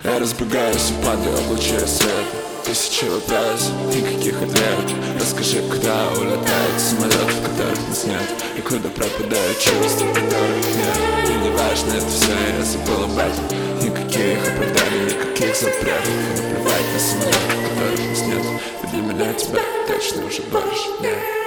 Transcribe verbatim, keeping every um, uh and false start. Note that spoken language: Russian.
Я разбегаюсь и падаю, облучая свет. Тысячи вопросов, никаких ответов. Расскажи, куда улетает самолет, в которых нас нет, и куда пропадают чувства, которых нет. И не важно, это все, я забыл об этом. Никаких оправданий, никаких запретов. И наплевать на самолет, в которых нас нет. И для меня тебя точно уже больше нет.